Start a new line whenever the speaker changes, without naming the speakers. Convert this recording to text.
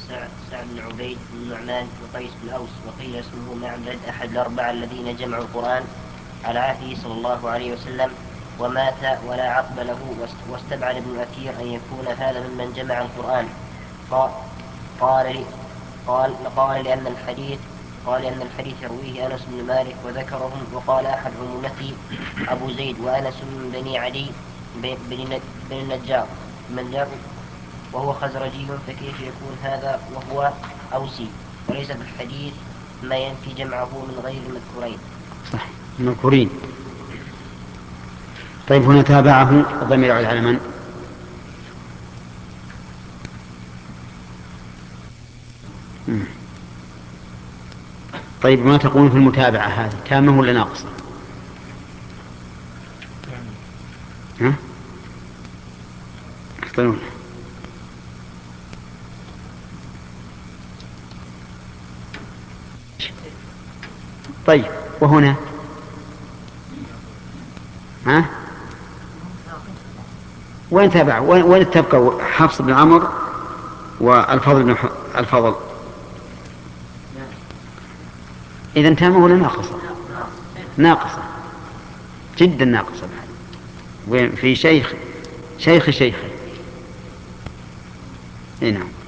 سعد بن عبيد بن نعمان بن قيس بن أوس، وقيل اسمه معبد أحد الأربعة الذين جمعوا القرآن على عهده صلى الله عليه وسلم، ومات ولا عقب له. واستبعد ابن أثير أن يكون هذا ممن جمع القرآن. قال لأن الحديث يرويه أنس بن مالك وذكرهم. وقال أحد عمومته أبو زيد وأنس من بني عدي بن النجار وهو خزرجي، فكيف يكون هذا وهو أوسي؟ وليس في الحديث ما ينفي جمعه من غير المذكورين.
صح، المذكورين. طيب هنا تابعه الضمير على من؟ طيب ما تقول في المتابعة هذه تامة ولا ناقصة؟ ها؟ اختلون. طيب وهنا ها؟ وين تابع؟ وين تبقى حفص بن عمرو والفضل بن الفضل؟ إذن تامة ولا ناقصة؟ ناقصة جدا، ناقصة. وين في شيخ. هنا